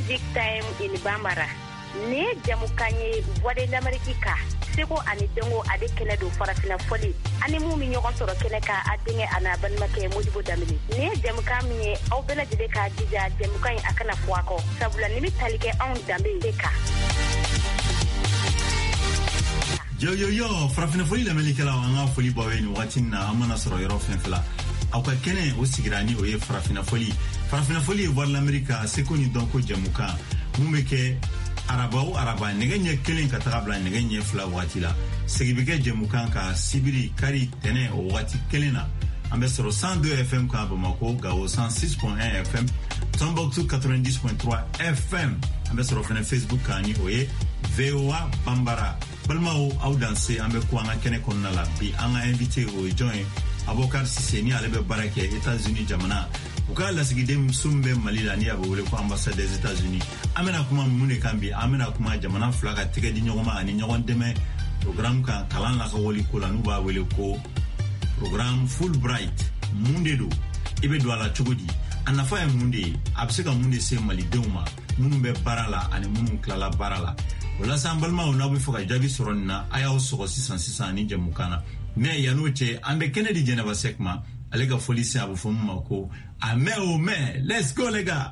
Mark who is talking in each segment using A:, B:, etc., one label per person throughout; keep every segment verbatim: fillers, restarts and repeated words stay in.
A: Music Time in Bambara. Ne jamukanye voix de l'Amérique. Seko ani dengo ade kene do farafina foli. Ani mu mi ñogon soro kene ka adinge ana banmake Modibo Damini. Ne jamuka mi aw bela jide ka dija jamuka yi akana fuako. Sabula nimi talike on dambe deka.
B: Yo yo yo, farafina foli l'Amérique la wanga foli bawe ni watina amana soro yoro fenfla. Awka kene o sigirani o ye farafina foli. Farafina foli e voir l'Amérique seko ni donko jamuka. Mumeke araba ou araba negenye kelen katarabla negenye fla watila segibike jemukan ka sibiri kari tene o wati kelena ambe soro cent deux F M ka Bamako Gao cent six point un F M Tombouctou quatre-vingt-dix point trois F M ambe soro fene Facebook kani oye V O A Bambara balmao au danser ambe ko anga kene konna la bi anga invité o join Abokar Siseni alebe barake États-Unis jamana uka la sigidem sumbe malila ni abole ko ambassade des États-Unis amena kuma mune kambi amena kuma jamana flaka tike di nyogoma ani nyogon deme programme ka kalan la ko woli ko la nuba wele ko programme Fulbright munde do ibe do ala chogodi anafa e munde abseka munde se mali deuma munu be barala ani munu klala barala wala sambalma ona be foka jabi soronna aya o soko six cent six ni jamukana me yanoche ambe Kennedy Geneva Sekma alega folisi abu fomu mako ame o me let's go lega.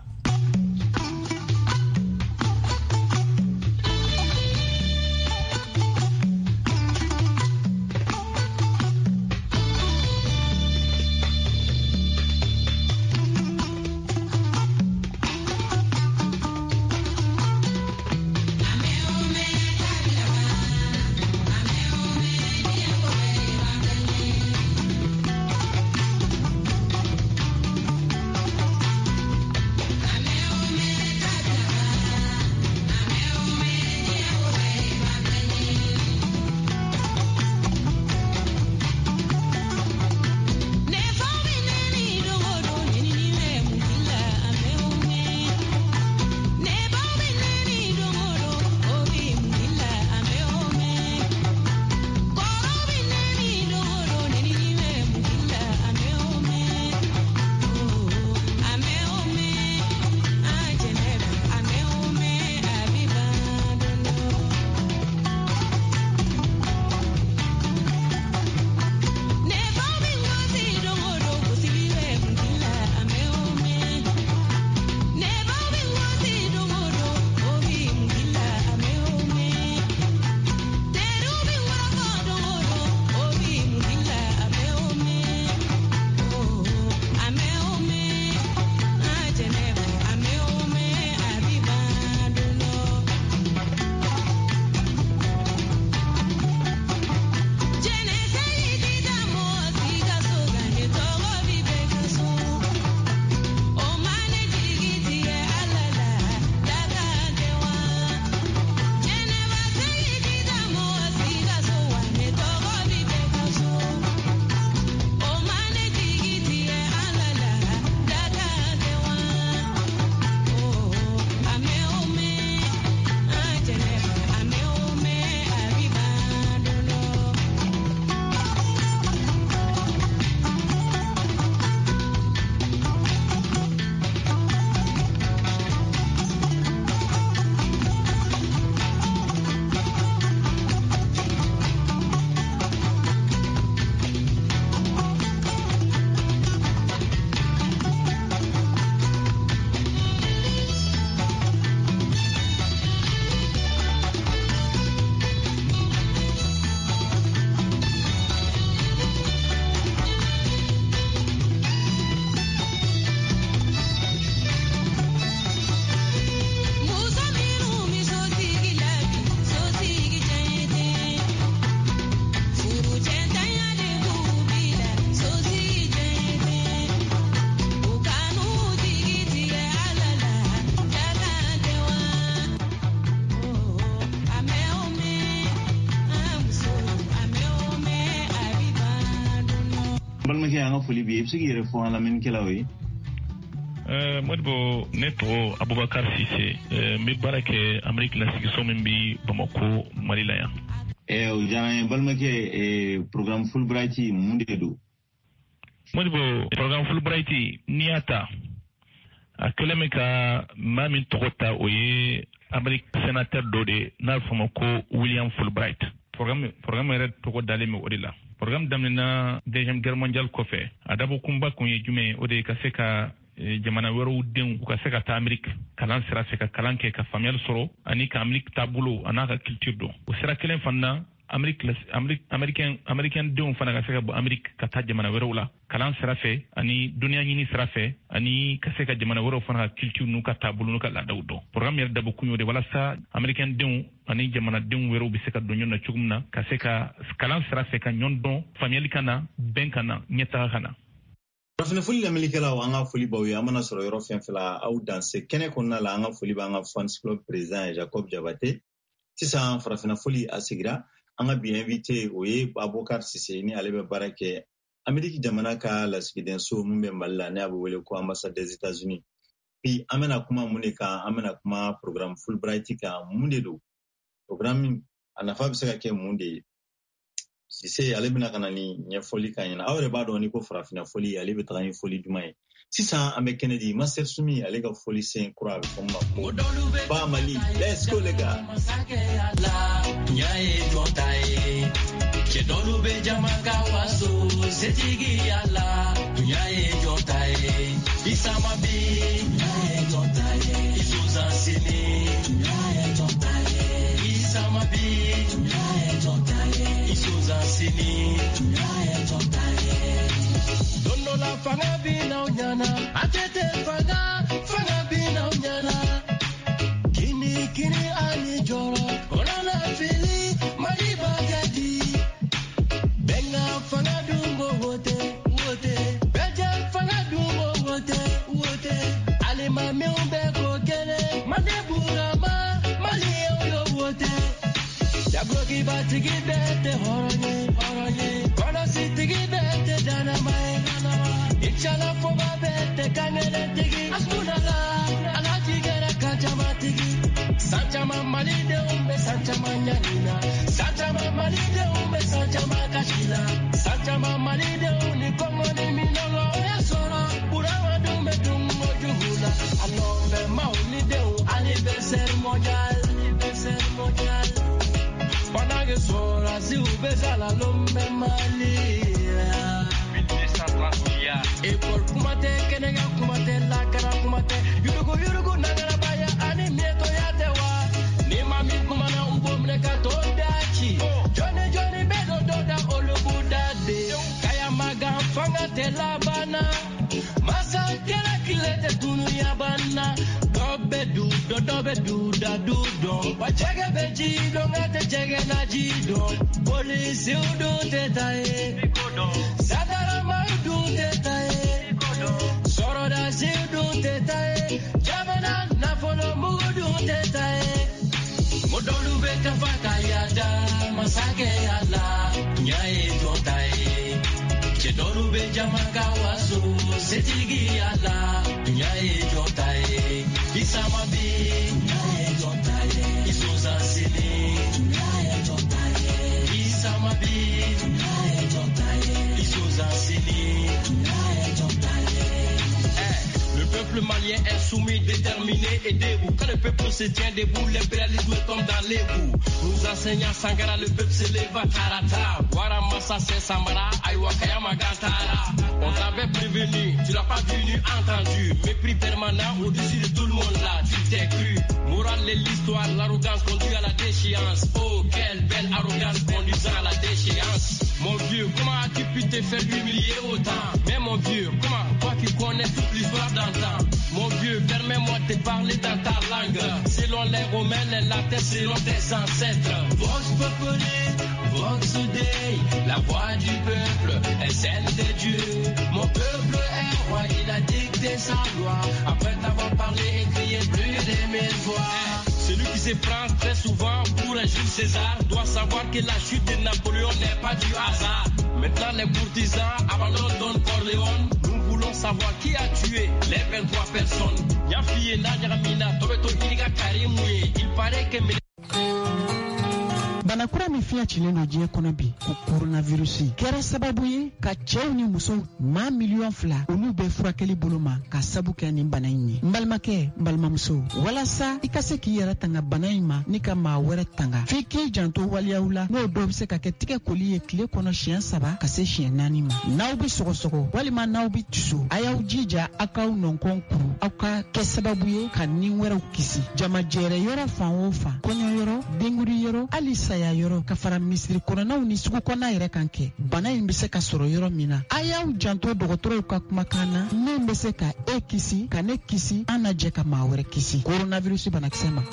C: balmake anga foli bi ebsigi yere fo la men kelawi
D: euh modbo neto Abubakar Cissé euh mi barake Amerique la sigi somin bi Bamako Malila ya
C: e o jana balmake e programme Fulbright munde do
D: modbo programme Fulbright niata a kɛlen bɛ ka maa min tɔgɔ ta o ye Amérique sénateur dɔ de n'a fɔ ma ko William Fulbright. Programme programme yɛrɛ tɔgɔ dalen bɛ o de la. Programme daminɛna deuxième guerre mondiale kɔfɛ a dabɔ kunba kun ye jumɛn o de ka se ka jamana wɛrɛw denw u ka se ka taa Amérique kalan sira fɛ ka kalan kɛ ka faamuyali sɔrɔ ani ka Amérique taabolo a n'a ka culture dɔn. O sira kelen fana Amérique américain américain denw fana ka se ka bɔ Amérique ka taa jamana wɛrɛw la kalan sira fɛ ani duniya ɲini sira fɛ ani ka se ka jamana wɛrɛw fana ka culture n'u ka taabolo n'u ka laadaw dɔn. Programme yɛrɛ dabɔ kun y'o de walasa américain denw ani jamanadenw wɛrɛw bɛ se ka don ɲɔgɔn na cogo min na ka se ka kalan sira fɛ ka ɲɔgɔn dɔn faamuyali ka na bɛn ka na ɲɛtaga ka na.
B: Farafinafoli lamɛnnikɛlaw an ka foli b'aw ye an mana sɔrɔ yɔrɔ fɛn fɛn la aw danse kɛnɛ kɔnɔna la an ka foli b'an ka fans club président Jacob Jabate. Sisan Farafinafoli a sigira an ka bi invité o ye Abubakar Sise ni ale bɛ baara kɛ Amérique jamana ka lasigiden so mun bɛ Mali la ne a bɛ wele ko ambassade des États-Unis. Bi an bɛna kuma mun de kan an bɛna kuma programme Fulbright kan mun de don programme a nafa bɛ se ka kɛ mun de ye. Sise ale bɛna ka na ni ɲɛfɔli kan ɲɛna aw yɛrɛ b'a dɔn ni ko Farafinafoli ale bɛ taga ni foli jumɛn ye. Sisan an bɛ kɛnɛ di Master Sumi ale ka foli sen kura a bɛ fɔ ma ko Ba Mali let's go les gars.
E: Dono la fanga bina unyana, atete fanga, fanga bina unyana. Kini kini ani joro, korana fili, mali bagadi. Benga fanga dungo wote, wote. Beja fanga dungo wote, wote. Ale mami umbe kokele, mande burama, mali yo wote. Jabloki batigi bete horonye, horonye. Kono sitigi bete danamai. Inshallah for my bed, kangele tigi. Asmunala, alaji gera kachama tigi. Sanchama malide umbe sanchama nyanina. Sanchama malide umbe sanchama kashila. Sanchama malide uni kongo ni minongo oya soro. Urawa dumbe dungo juhula. Anombe maulide u anniversaire mondial, anniversaire mondial. Panage sora si ubeza la lumbe mali. Epol kumate kenega kumate la kara kumate yurugo yurugo nagara baya ani mieto yate wa ni mami kumana umbo mneka to dachi jone jone bedo doda olubu dade kaya maga fanga te labana masa kera kilete tunu yabana dobe du do dobe du da du do bachege beji do ngate chege na jido polisi udu te tae sadara ma udu te tae Soroda zidu tetae, jamana nafono mudu tetae. Modolu beka fata yada, masake yala, nyae jotae. Chedolu be jamaka wasu, setigi yala, nyae jotae. Isamabi, nyae jotae. Isuza sini, nyae jotae. Isamabi, nyae jotae. Isuza sini, nyae jotae. Le peuple malien insoumis, déterminé et debout. Quand le peuple se tient debout, l'impérialisme tombe dans les roues. Nous enseignants Sangara, le peuple se lève à Tarata. Waramassa, c'est Samara, Aïwa Kayama Gantara. On t'avait prévenu, tu l'as pas vu ni entendu. Mépris permanent au-dessus de tout le monde là, tu t'es cru. Morale et l'histoire, l'arrogance conduit à la déchéance. Oh, quelle belle arrogance conduisant à la déchéance. Mon vieux, comment as-tu pu te faire humilier autant? Mais mon vieux, comment, toi qui connais toute l'histoire d'antan. Mon vieux, permets-moi de te parler dans ta langue. Selon les Romains, les Latins, selon tes ancêtres. Vox Populi, Vox Dei, la voix du peuple est celle de Dieu. Mon peuple est roi, il a dicté sa loi. Après t'avoir parlé et crié plus de mille fois. Celui qui se prend très souvent pour un Jules César doit savoir que la chute de Napoléon n'est pas du hasard. Maintenant les courtisans abandonnent Don Corleone. Nous voulons savoir qui a tué les vingt-trois personnes. Il paraît que
F: bana kura min fiɲɛ cilen do diɲɛ kɔnɔ bi ko coronavirusi kɛra sababu ye ka cɛw ni musow maa miliyɔn fila olu bɛ furakɛli bolo ma ka sabu kɛ nin bana in ye. N balimakɛ n balimamuso walasa i ka se k'i yɛrɛ tanga bana in ma ni ka maa wɛrɛ tanga f'i k'i janto waliyaw la n'o dɔw bɛ se ka kɛ tigɛ koli ye tile kɔnɔ siɲɛ saba ka se siɲɛ naani ma. N'aw bɛ sɔgɔsɔgɔ walima n'aw bɛ tusu a y'aw jija aw k'aw nɔnkɔn kuru aw ka kɛ sababu ye ka nin wɛrɛw kisi. Jamajɛrɛ yɔrɔ fan o fan kɔɲɔ yɔrɔ denguri yɔrɔ hali saya yɔrɔ ka fara misiri kɔnɔnaw ni sugu kɔnɔna yɛrɛ kan kɛ bana in bɛ se ka sɔrɔ yɔrɔ min na a y'aw janto dɔgɔtɔrɔw ka kumakan na min bɛ se ka e kisi ka ne kisi an na jɛ ka maa wɛrɛ kisi coronavirus banakisɛ ma.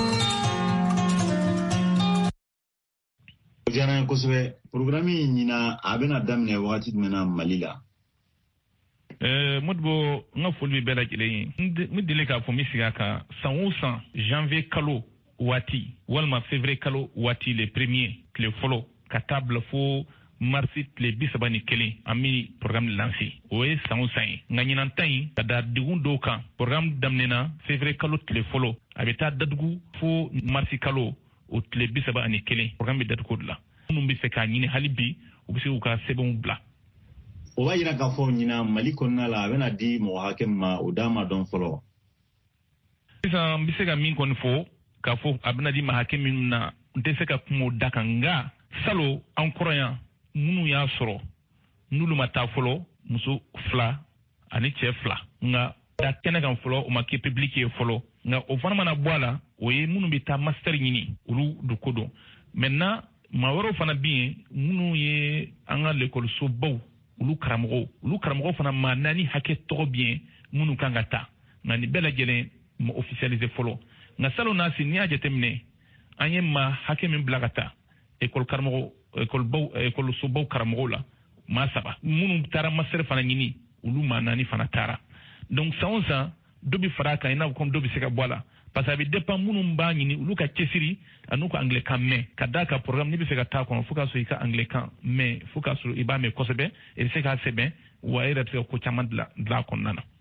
C: Jana kosɛbɛ programme ɲina a bɛna daminɛ wagati jumɛn na Mali la?
D: Euh, Modibo n ka foli bɛ bɛɛ lajɛlen ye. N deli k'a fɔ n bɛ sigi a kan san o san janvier kalo waati walima février kalo waati le premier tile fɔlɔ ka taa bila fo marsi tile bi saba ni kelen an bɛ programme lancé o ye san o san ye. Nka ɲinan ta in ka da degun dɔw kan programme daminɛna février kalo tile fɔlɔ a bɛ taa datugu fo marsi kalo o tile bi saba ani kelen programme bɛ datugu de la. Minnu bɛ fɛ k'a ɲini hali bi u bɛ se k'u ka sɛbɛnw bila.
C: O b'a yira k'a fɔ ɲina Mali kɔnɔna la a bɛna di mɔgɔ hakɛ ma o d'a ma dɔn fɔlɔ.
D: Sisan n bɛ se ka min kɔni fɔ k'a fɔ a bɛna di ma hakɛ min na n tɛ se ka kuma o da kan nka salon an kɔrɔ yan minnu y'a sɔrɔ n'olu ma taa fɔlɔ muso fila ani cɛ fila nka da kɛnɛ kan fɔlɔ o ma kɛ public ye fɔlɔ nka o fana mana bɔ a la o ye minnu bɛ taa master ɲini olu do ko dɔn maintenant maa wɛrɛw fana bɛ yen minnu ye an ka lekɔlisobaw olu karamɔgɔw olu karamɔgɔw fana maa naani hakɛ tɔgɔ bɛ yen minnu kan ka taa nka nin bɛɛ lajɛlen ma officialiser fɔlɔ nka salon n'a si n'i y'a jateminɛ an ye maa hakɛ min bila ka taa école karamɔgɔ écolebaw écolisobaw karamɔgɔw la maa saba minnu taara master fana ɲini olu maa naani fana taara donc san o san dɔ bɛ fara a kan i n'a fɔ comme dɔ bɛ se ka bɔ a la parce que a bɛ dépend minnu b'a ɲini olu ka cɛsiri ani ka anglais kan mɛn ka d'a ka programme n'i bɛ fɛ ka taa kɔnɔ fo k'a sɔrɔ i ka anglais kan mɛn fo k'a sɔrɔ i b'a mɛn kosɛbɛ i bɛ se k'a sɛbɛn wa e yɛrɛ bɛ se ka ko caman dilan dilan a kɔnɔna na.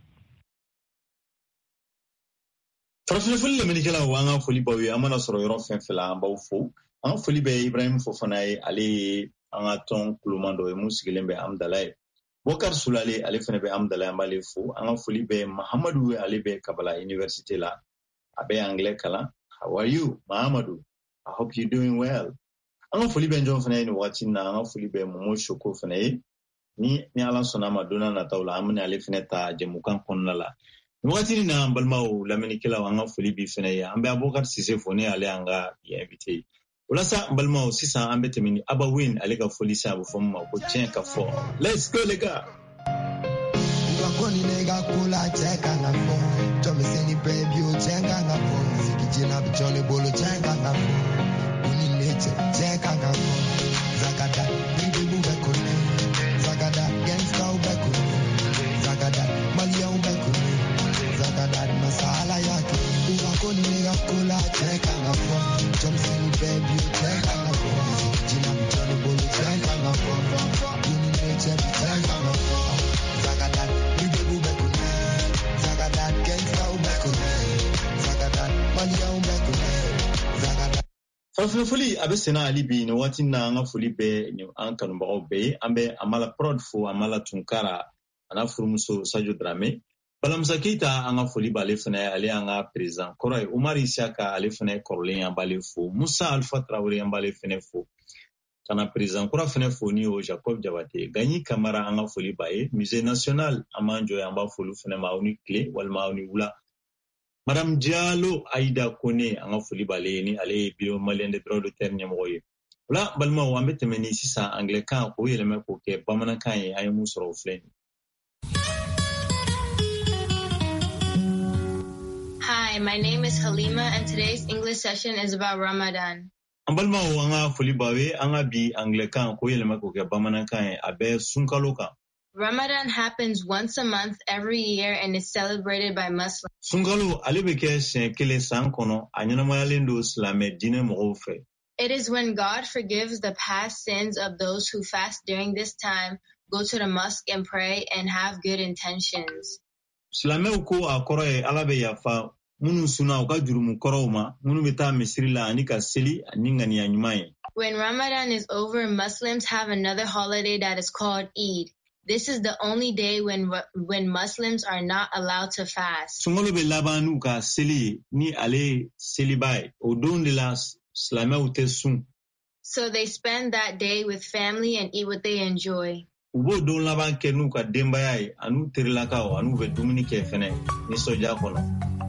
B: Farafinfoli lamɛnnikɛlaw an ka foli b'aw ye an mana sɔrɔ yɔrɔ fɛn fɛn la an b'aw fo an ka foli bɛ Ibrahim Fofana ye ale ye an ka tɔn kuloman dɔ ye mun sigilen bɛ Amdala ye Bokar Sulale ale fana bɛ Amdala an b'ale fo an ka foli bɛ Mahamadu ale bɛ Kabala University la a bɛ anglais kalan. How are you Mahamadu? I hope you doing well. An ka foli bɛ jɔn fana ye nin wagati na an ka foli bɛ Momo Shoko fana ye ni ni Ala sɔnna ma donna nataw la an bɛna ale fana ta jɛmukan kɔnɔna la. Wagati na an balimaw lamɛnnikɛlaw an ka foli bi fana ye an bɛ Abubakar Sise fo ne ale an ka invité walasa an balimaw sisan an bɛ tɛmɛ ni Aba Win ale ka foli sa a bɛ fɔ min ma ko tiɲɛ ka fɔ. Let's go les gars.
G: Koni nega kula cheka na fo Jome seni baby o chenga na fo Sikijina bichole bolo chenga na fo Uni leche cheka na fo Zagada Nindi ube kone Zagada Gangsta ube kone Zagada Malia ube kone Zagada Masala yake Uwa koni nega kula cheka na fo Jome seni baby o chenga na fo Sikijina bichole bolo chenga na fo Uni leche chenga na fo Zagada
B: Farafinfoli a bɛ senna hali bi nin waati na an ka foli bɛ an kanubagaw bɛɛ ye an bɛ Amala Prod fo Amala Tunkara a n'a furumuso Sadio Dramé Balamusa Keita an ka foli b'ale fana ye ale y'an ka président kɔrɔ ye Umar Isaka ale fana ye kɔrɔlen an b'ale fo Musa Alpha Traoré an b'ale fana fo ka na président kura fana fo ni o Jacob Jabate Gagny Camara an ka foli b'a ye Musée National an b'an jɔ an b'a foli fana ma aw ni tile walima aw ni wula Madame Diallo Aïda Kone an ka foli b'ale ye ni ale ye Bureau Malien des droits de terre ɲɛmɔgɔ ye o la balimaw an bɛ tɛmɛ ni sisan anglais kan k'o yɛlɛma k'o kɛ bamanankan ye an ye mun sɔrɔ o filɛ nin.
H: Hi, my name is Halima and today's English session is about Ramadan.
B: An balimaw an ka foli b'aw ye an ka bi anglais kan k'o yɛlɛma k'o kɛ bamanankan ye a bɛ sunkalo kan.
H: Ramadan happens once a month every year and is celebrated by Muslims.
B: Sunkalo ale bɛ kɛ siɲɛ kelen san kɔnɔ a ɲɛnamayalen don silamɛ diinɛ mɔgɔw fɛ.
H: It is when God forgives the past sins of those who fast during this time, go to the mosque and pray and have good intentions.
B: Silamɛw ko a kɔrɔ ye Ala bɛ yafa minnu sunna u ka jurumu kɔrɔw ma minnu bɛ taa misiri la ani ka seli ani ŋaniya ɲuman ye.
H: When Ramadan is over, Muslims have another holiday that is called Eid. This is the only day when when Muslims are not allowed to fast.
C: Sungolo be labanu ka seli ni ale selibai odon de la slama utesun.
H: So they spend that day with family and eat what they enjoy.
C: Ubo don laban kenu ka dembayai anu terilaka o anu be dumuni ke fene ni soja kono.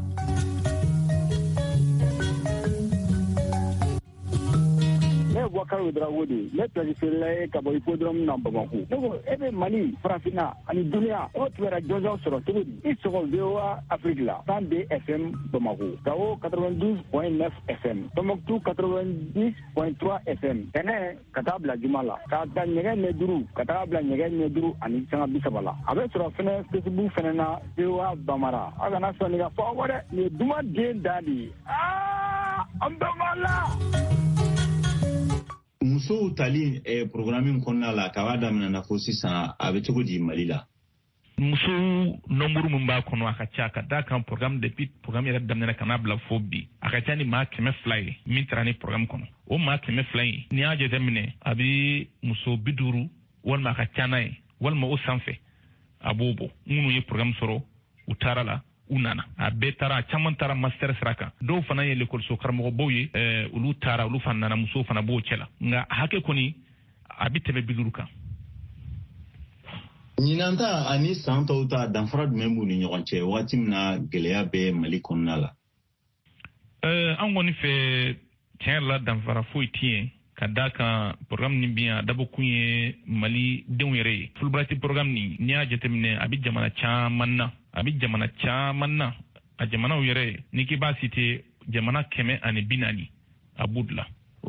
I: Wakar with Rawudi, let us say Cabo Podrum number one. Every money, Frafina, and Dunia, what were a Jojo Soroturi, it's all the Africa, Sunday F M Bamako, Kao ninety-two point nine F M, Tomoktu ninety point three F M, Tene, Katabla Jumala, Kata Negen Neduru, Katabla Negen Neduru, and Isanga Bisabala. Abe Sorofene, Facebook Fenena, Zewa Bamara, Agana Sonia forward, you do not Jane Daddy. Ah, Ambamala!
C: Muso tali e programming konna la kawada mna na fosi sa abetugo di malila.
D: Muso nomuru mumba kono akachaka da kan program depuis program ya damna kana bla fobi akachani ma keme fly mintrani program kono o ma keme fly ni aje zemine abi muso biduru wal ma akachana wal ma o sanfe abobo ngunu ye program soro utarala unana a betara chaman tara master sraka do fana ye l'école so karmo boye euh ulu tara ulu fana na muso fana bo chela nga hake koni abitebe biluruka
C: Ninanta ani santa uta danfara membu ni nyonche wati na gelea be malikonna la
D: euh an woni fe tiens la danfara fo itien kadaka program ni bien dabo kunye mali denwere fulbrati program ni nya jetemne abi jamana chamanna abi jamana chamanna a jamana yere niki ba cité jamana keme ani binani abudla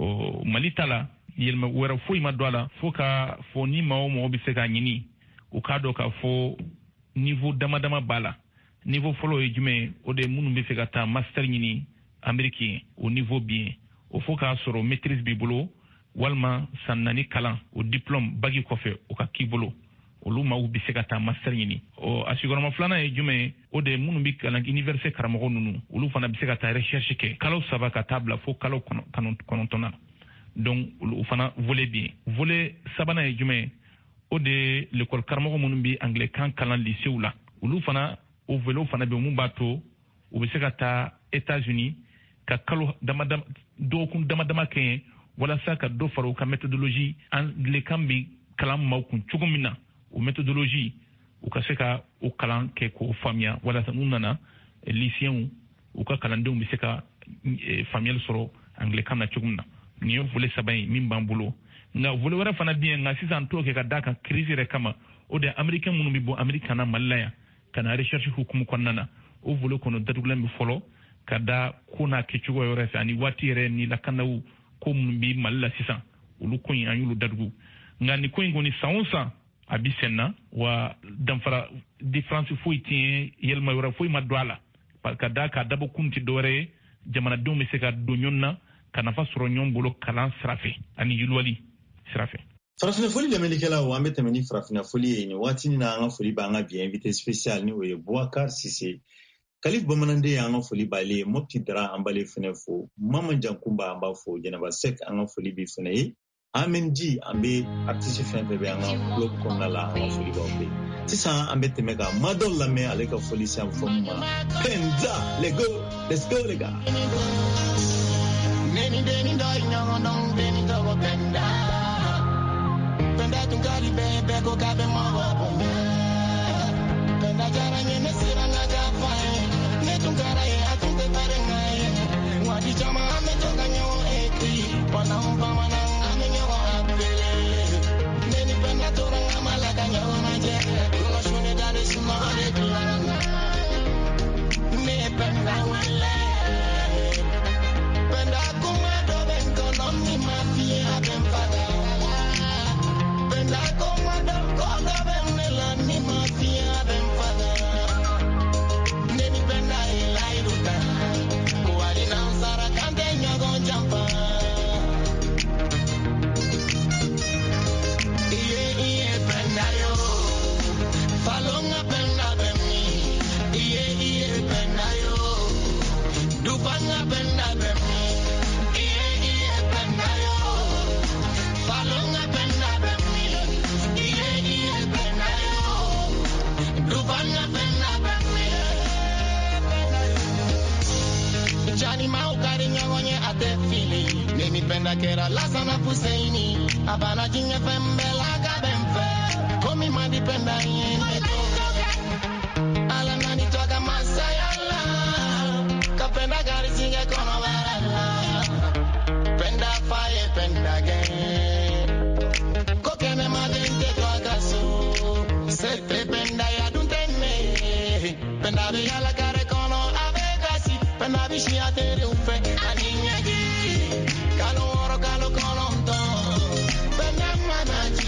D: o malitala yelma wera fo ima dola fo ka fo ni mawo mo bi se ka nyini o ka do ka fo niveau dama dama bala niveau folo e jume o de munu bi se ka ta master nyini américain au niveau bien o fo ka soro maîtrise bibolo walma sanani kalan o diplôme bagi kofe o ka kibolo olu ma ubi se ka ta master nyini o asigurama flana e jume o de munu bi kalan université karamo nunu olu fana bi se ka ta recherche ke kalo saba ka tabla fo kalo kanon konontona donc olu fana volet bien volet sabana e jume o de l'école karamo munu bi anglais kan kalan lycée ula olu fana o velo fana be mun bato o bi se ka ta États-Unis ka kalo dama dama do kun dama dama ken wala sa ka do faro ka méthodologie anglais kan bi kalam ma kun chugumina o méthodologie o ka se ka o kalan ke ko famia wala sa nunana lycéen o ka kalan de mi se ka famia soro anglais kan na chugumna ni yo vole sabay min bambulo nga vole wara fana bien nga sisan to ke ka daka crise re kama o de américain munu bi bo américain na malaya kana recherche hukumu konnana o vole kono dadulam bi folo kada kuna kichugo yore ani watire ni la kanawu ko mun bi malla sisan ulu ko yin anyulu dadugo ngani ko ngoni saunsa abisenna wa damfara difference fo itien yelma yora fo ma douala kada ka dabo kunti dore jamana do mi seka do nyonna kana fa soro nyombolo kalan srafe ani yulwali srafe
C: Frafina foli le melikela wa ambete meni frafina foli ni wati ni na nga foli ba nga bien invité spécial ni we Boubacar Cissé Kalif Bamanande anga foli bale mopti dara ambale fene fo mama jankumba amba fo jenaba sek anga foli bi fene amen ji ambe artiste fene be anga blog konna la anga foli ba be sisa ambe temeka madol la me aleka foli sam fom penza let's go let's go les gars
E: neni deni dai nyango nong deni to penda penda tungali be be go ka be mo penda jara nyene sira na ja fai ne tungara ye atunde bare ngai wadi chama ame to ganyo eti wana umba wana ame nyo abele neni penda to ranga mala ganyo na je ko shone dare suma ale klana ne penda wala penda kuma do bengo no mi mafia ben fada penda kuma do ko do ben la ni mafia ben fada neni penda ilai ruta ko ali na sara kande nyago jampa iye iye penda yo falonga penda bemi iye iye penda yo dupanga penda bemi iye iye penda yo kera lasana fuseini abana jinge fembe la gabenfe komi madipenda yende ala nani toka masayala kapenda gari singe kono barala penda faye penda gen kokene madente toka so sete penda ya duntene penda bigala kare kono avegasi penda bishi atere ufe aninyagi kalo oro kalo kolonto penda manaji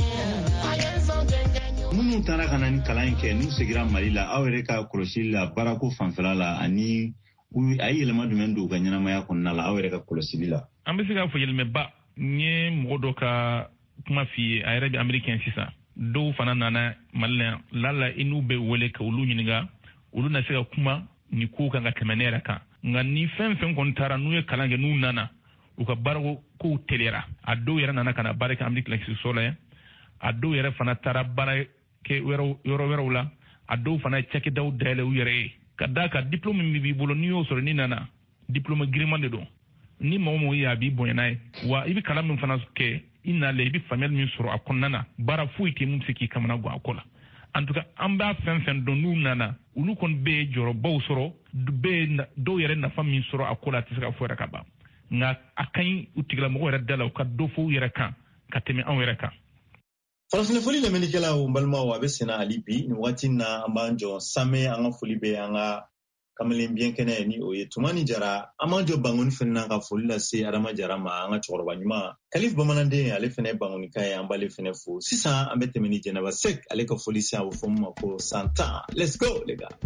C: minnu taara ka na ni kalan in kɛ n'u segira Mali la aw yɛrɛ ka kɔlɔsili la baarako fanfɛla la ani a ye yɛlɛma jumɛn don u ka ɲɛnamaya kɔnɔna la aw yɛrɛ ka kɔlɔsili la.
D: An bɛ se k'a fɔ yɛlɛmɛba n ye mɔgɔ dɔ ka kuma f'i ye a yɛrɛ bɛ Amerikɛn sisan dɔw fana nana Mali la lala i n'u bɛ wele ka olu ɲininka olu na se ka kuma ni kow kan ka tɛmɛ ne yɛrɛ kan nka ni fɛn fɛn kɔni taara n'u ye kalan kɛ n'u nana u ka baarako kow teliyara a dɔw yɛrɛ nana ka na baara kɛ Ameriki lakisiso la yan a dɔw yɛrɛ fana taara baara kɛ yɔrɔ wɛrɛw la a dɔw fana ye cakɛdaw dayɛlɛ u yɛrɛ ye ka d'a kan diplôme min b'i bolo n'i y'o sɔrɔ n'i nana diplôme giriman de don ni mɔgɔ mɔgɔ ye a b'i bonya n'a ye wa i bɛ kalan min fana kɛ i nalen i bɛ faamuyali min sɔrɔ a kɔnɔna na baara foyi tɛ mun bɛ se k'i kamana gan a ko la en tout cas an b'a fɛn fɛn dɔn n'u nana olu kɔni bɛ jɔyɔrɔbaw sɔrɔ bɛ dɔw yɛrɛ nafa min sɔrɔ a ko la a tɛ se ka fɔ yɛrɛ ka ban nka a ka ɲi u tigilamɔgɔ yɛrɛ da la u ka dɔ fɔ u yɛrɛ kan ka tɛmɛ anw yɛrɛ kan.
C: Farafina foli lamɛnnikɛlaw n balimaw a bɛ senna hali bi nin waati na an b'an jɔ sanmɛ an ka foli bɛ an ka kamalen biyɛnkɛnɛ ni o ye Tumani Jara an b'an jɔ Bangoni fana na ka foli lase Adama Jara ma an ka cɛkɔrɔba ɲuman Kalif Bamananden ale fana ye Bangonika ye an b'ale fana fo sisan an bɛ tɛmɛ ni Jɛnɛba Sek ale ka foli se a bɛ fɔ min ma ko san tan let's go les gars.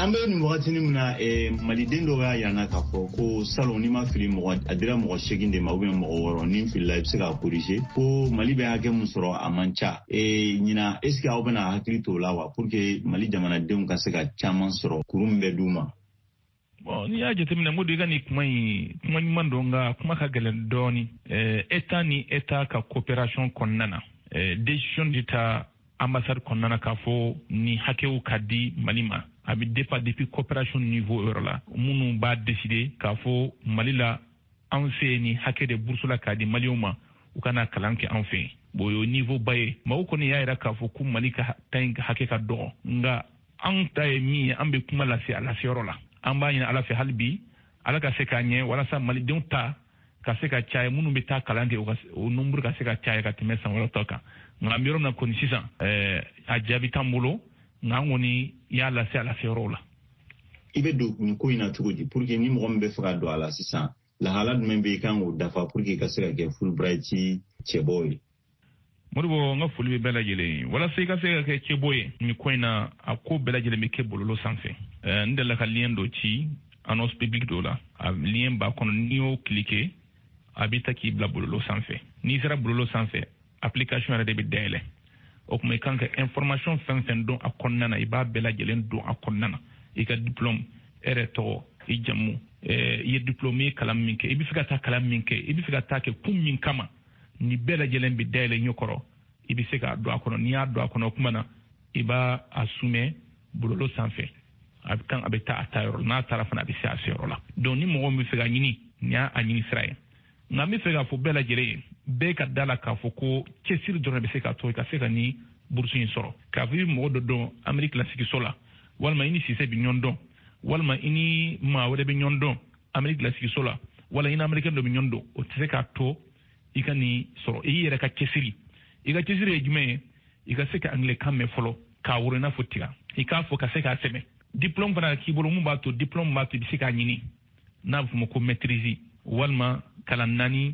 C: an bɛ nin wagati min na maliden dɔ y'a yirana k'a fɔ ko salon n'i ma fili mɔgɔ a dira mɔgɔ seegin de ma ubiyɛn mɔgɔ wɔɔrɔ ni filila i bɛ se k'a corriger ko mali bɛ hakɛ min sɔrɔ a man ca ɲina est ce que aw bɛna hakili t'o la wa pour que mali jamanadenw ka se ka caman sɔrɔ kuru min bɛ d'u ma.
D: Bon, n'i y'a jateminɛ Modi ka nin kuma in kuma ɲuman don nka kuma ka gɛlɛn dɔɔni. État ni État ka coopération kɔnɔna na décision d'État ambassade kɔnɔna na k'a fɔ ni hakɛw ka di Mali ma a bɛ dépend depuis coopération niveau yɔrɔ la minnu b'a décider k'a fɔ Mali la anw fɛ ni hakɛ de bourse la k'a di Maliens ma u kana kalan kɛ anw fɛ bon o niveau ba ye maaw kɔni y'a yira k'a fɔ ko Mali ka ta in hakɛ ka dɔgɔ nka an ta ye min ye an bɛ kuma lase a laseyɔrɔ la an b'a ɲini Ala fɛ hali bi Ala ka se k'a ɲɛ walasa malidenw ta ka se ka caya minnu bɛ taa kalan kɛ o nombre ka se ka caya ka tɛmɛ san wɛrɛ tɔ kan nka an bɛ yɔrɔ min na kɔni sisan a jaabi t'an bolo nka an kɔni y'a lase a laseyɔrɔ la.
C: I bɛ don nin ko in na cogo di pour que ni mɔgɔ min bɛ fɛ ka don a la sisan lahala jumɛn bɛ yen kan k'o dafa pour que i ka se ka kɛ Fulbright cɛbɔ ye.
D: Modibo n ka foli bɛ bɛɛ lajɛlen ye walasa i ka se ka kɛ cɛbɔ ye nin ko in na a ko bɛɛ lajɛlen bɛ kɛ bɔlɔlɔ sanfɛ n delila ka lien dɔ ci annonce publique dɔ la a lien b'a kɔnɔ n'i y'o cliquer a bɛ ta k'i bila bɔlɔlɔ sanfɛ n'i sera bɔlɔlɔ sanfɛ application yɛrɛ de bɛ dayɛlɛ o kuma i kan ka information fɛn fɛn dɔn a kɔnɔna na i b'a bɛɛ lajɛlen dɔn a kɔnɔna na i ka diplôme e yɛrɛ tɔgɔ i jamu i ye diplôme i ye kalan min kɛ i bɛ fɛ ka taa kalan min kɛ i bɛ fɛ ka taa kɛ kun min kama ni bɛɛ lajɛlen bɛ dayɛlɛ ɲɛkɔrɔ i bɛ se k'a don a kɔnɔ n'i y'a don a kɔnɔ o kuma na i b'a a soumet bɔlɔlɔ sanfɛ a bɛ kan a bɛ taa a taa yɔrɔ n'a taara fana a bɛ se a seyɔrɔ la donc ni mɔgɔ min bɛ fɛ ka ɲini nin y'a ɲini sira ye nka n bɛ fɛ k'a fɔ bɛɛ lajɛlen ye bɛɛ ka da la k'a fɔ ko cɛsiri dɔrɔn bɛ se k'a to i ka se ka ni bourse in sɔrɔ k'a fɔ i bɛ mɔgɔ dɔ dɔn Amérique lasigiso la walima i ni Sise bɛ ɲɔgɔn dɔn walima i ni maa wɛrɛ bɛ ɲɔgɔn dɔn Amérique lasigiso la wala i ni Américain dɔ bɛ ɲɔgɔn dɔn o tɛ se k'a to i ka nin sɔrɔ i yɛrɛ ka cɛsiri i ka cɛsiri ye jumɛn ye i ka se ka anglais kan mɛn fɔlɔ k'a woro i n'a fɔ tiga i k'a fɔ ka se k'a sɛbɛn diplôme fana k'i bolo mun b'a to diplôme b'a to i bɛ se k'a ɲini n'a bɛ fɔ o ma ko maîtrise walima kalan naani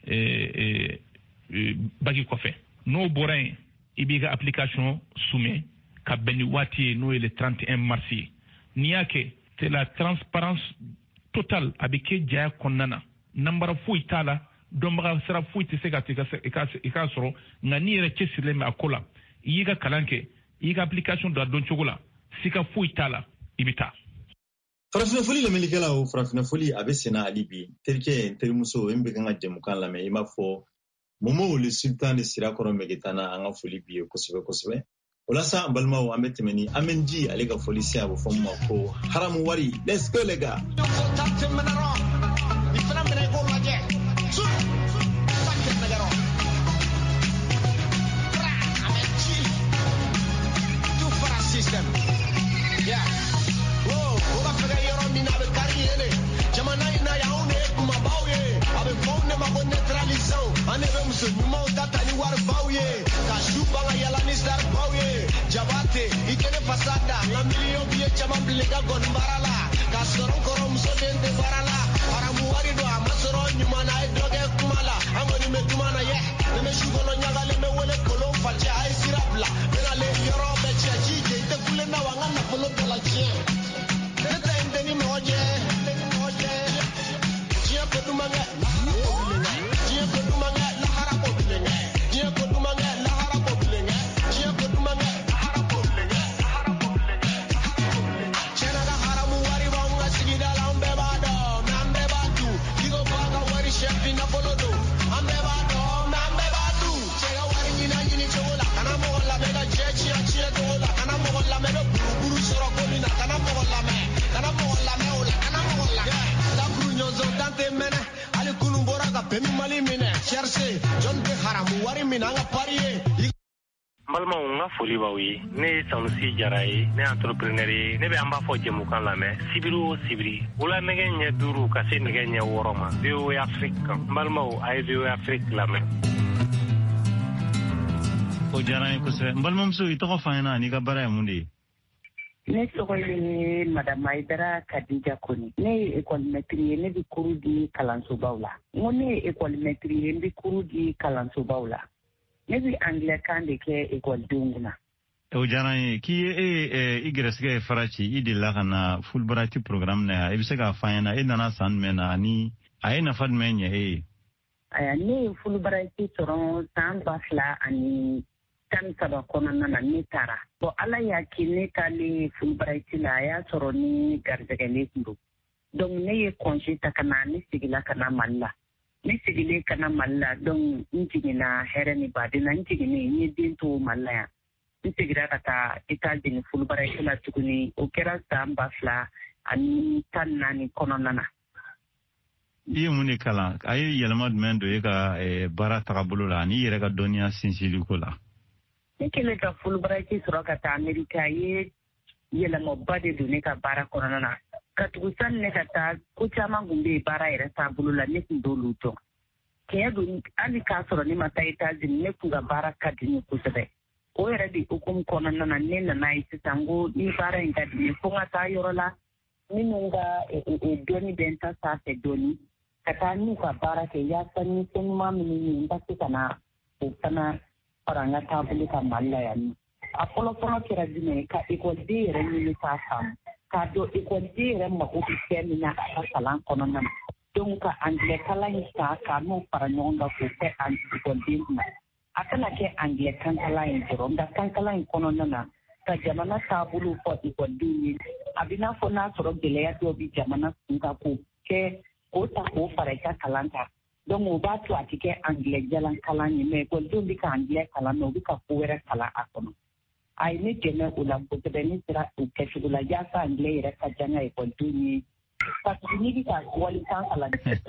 D: bagi kɔfɛ n'o bɔra yen i b'i ka application soumet ka bɛn ni waati ye n'o ye le trente et un mars ye n'i y'a kɛ c'est la transparence totale a bɛ kɛ jaya kɔnɔna na nanbara foyi t'a la dɔnbaga sira foyi tɛ se ka to i k'a sɔrɔ nka n'i yɛrɛ cɛsirilen bɛ a ko la i y'i ka kalan kɛ i y'i ka application don a dɔn cogo la sika foyi t'a la i bɛ taa.
C: Farafina foli lamɛnnikɛlaw farafina foli a bɛ senna hali bi terikɛ n terimuso n bɛ kan ka jɛmukan lamɛn i b'a fɔ Momo le sultan de Sirakɔrɔ Mɛgitana an ka foli bi ye kosɛbɛ kosɛbɛ o la sa an balimaw an bɛ tɛmɛ ni Amen Ji ale ka foli se a bɛ fɔ min ma ko haramu wari let's go les gars.
E: Jabate, ikene pasada, na miliyon biye chama bilega gon barala, ka soron koro muso dente barala, haramu wari do amasoro nyuma na droge kumala, angoni me kumana ye, ne me shugo no nyaga le me wele kolon fache ay sirabla, mena le yoro be cheji je te kule na wanga na polo dola je. Tete ndeni moje, moje. Je ko dumanga, je ko dumanga la harabo bilenga, je ko dumanga la harabo bilenga, je ko dumanga
J: Malma nga foli ba wi ne Sanusi Jara ye ne entrepreneur ye ne be an b'a fɔ jɛmukan lamɛn sibiri o sibiri wula nɛgɛ ɲɛ duuru ka se nɛgɛ ɲɛ wɔɔrɔ ma V O A Afrique kan balimaw a ye V O A Afrique lamɛn.
C: O diyara n ye kosɛbɛ n balimamuso i tɔgɔ fɔ an ɲɛna n'i ka baara ye mun de ye.
K: Ne tɔgɔ ye Madame Aïdara Kadija Koni. Ne ye école maître ye ne bɛ cours di kalansobaw la. N ko ne ye école maître ye n bɛ cours di kalansobaw la. Ne bɛ anglais kan de kɛ ekɔlidenw kunna
C: o jarani ki e igresge farachi idilla kana Fulbright program na e bisega fayana e nana san mena ni ay na fad menye e
K: aya ni Fulbright soron san basla ani tan saba kono na ni tara bo ala ya kini kali Fulbright la ya soroni garjege ne ndu donc ne ye congé takana ni sigila kana malla ni sigile kana malla donc injigina hereni badina injigini ni dinto malla ya insigira kata États-Unis Fulbright la tukuni o kera san basla ani tan nani kono nana
C: Iye muni kala ayi yelmad mendo e ka bara takabulu la ni yere ka donia sinsili ko la
K: ni kele ka Fulbright soro ka ta America ye yelmo bade du ne ka bara korona na ka tugusan ne ka ta ko chama gumbe bara yere tabulu la ne ndo luto ke do ali ka soro ni mata États-Unis ne ku ga bara ka dini ko sebe o yere di hukum korona na ne na nai sitango ni bara inga di ko ngata yorola ni nunga e doni benta sa se doni kata ni ka bara ke ya sani sen ma mini nda kana o kana paranga tabuli ka malla ya ni apolo polo kira dine ka equal de re ni ta sam ka do equal de re ma ko semina ka salan kono nan donc angle kala ni ta ka no paranyonda ko te an equal de na akana ke angle kan kala ni ro nda kan kala ni kono nan ka jamana tabulu ko equal de ni abina fo na soro gele ya do bi jamana ka ko ke o ta ko fara ka kalanta donc o ba to atike anglais jalan kalani me ko do bi ka anglais kala no bi ka ko wera kala akono ai ne tene o la ko te ni tira o ke su la ya sa anglais re ka janga e ko do ni pa ni bi ka wali kan kala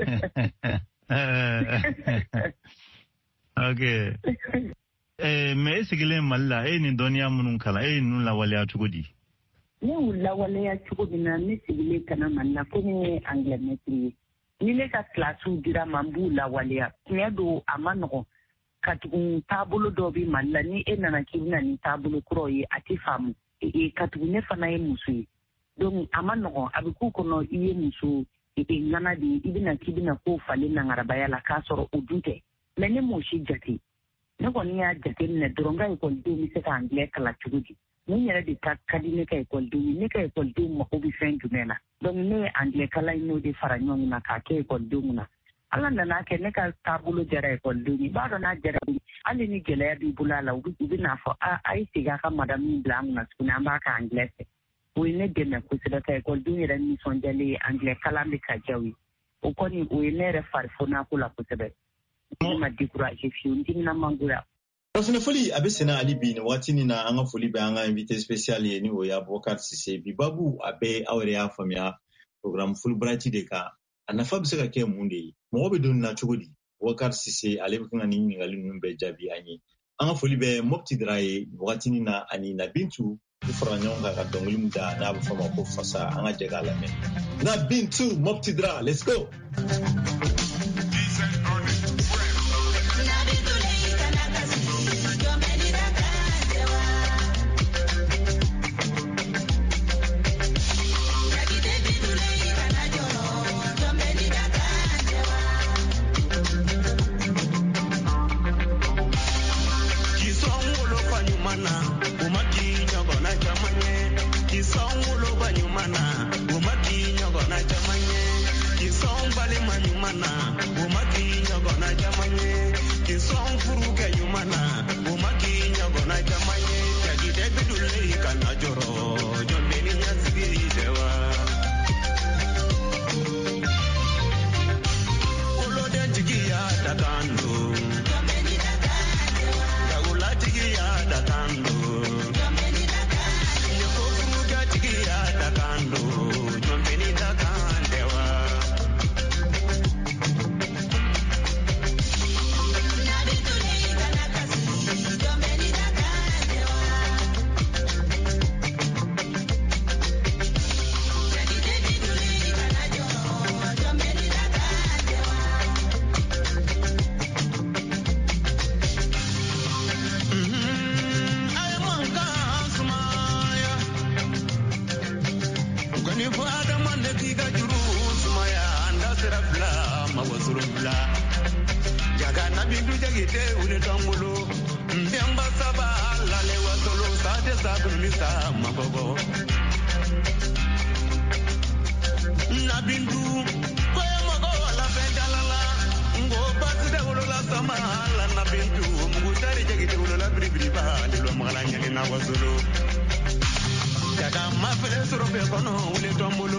C: okay eh me sigile malla e ni donia munun kala e nun la wali atugudi
K: ni wala wala ya tugudi na ni sigile kana malla ko ni anglais metri ni ne ka klasu dira mambu la walia ne do amano katugun tabulo do bi malla ni ena na kibna ni tabulo kroyi ati famu e katugun ne fana e musu donc amano abiku kono iye musu e ngana di ibina kibina ko fale na ngarabaya la kasoro odunte mene mo shi jati ne ko ni ya jati ne dronga ko do mi se ka anglais kala chugudi ni yere di ka kadine ka ko do ni ka ko do mo ko bi fen jumela donc ne anglais kala ino de faranyon na ka ke ko do na ala na ke ne ka tabulo jere ko do ni ba do na jere ali ni gele bi bulala ubi ubi na fo a ai siga ka madam ni blanc na skuna ba ka anglais we ne de na ko se da ka ko do ni ran ni sonjale anglais kala mi ka jawi o ko ni we ne re farfona kula ko se be ma décourager fi undi na mangura
C: Rafina foli abesena ali bi ne watini na anga foli ba anga invité spécial ye ni o ya Boubacar Sissé bi babu abe awre ya famia program Fulbright de ka anafa bi saka ke munde mo be don na chugodi Boubacar Sissé ale bi ngani ni ngali numbe jabi anyi anga foli be mopti draye watini na ani na bintu ku faranyon ga dongoli muda na ba fama ko fasa anga jega la men na bintu mopti dra let's go
L: sa kulisa mabobo na bindu ko mago la fendalala ngo basde wala sama la na bindu mu tari jegi wala bribri ba de lo magala nyali na wasulu kada ma fele soro be kono wule tombulo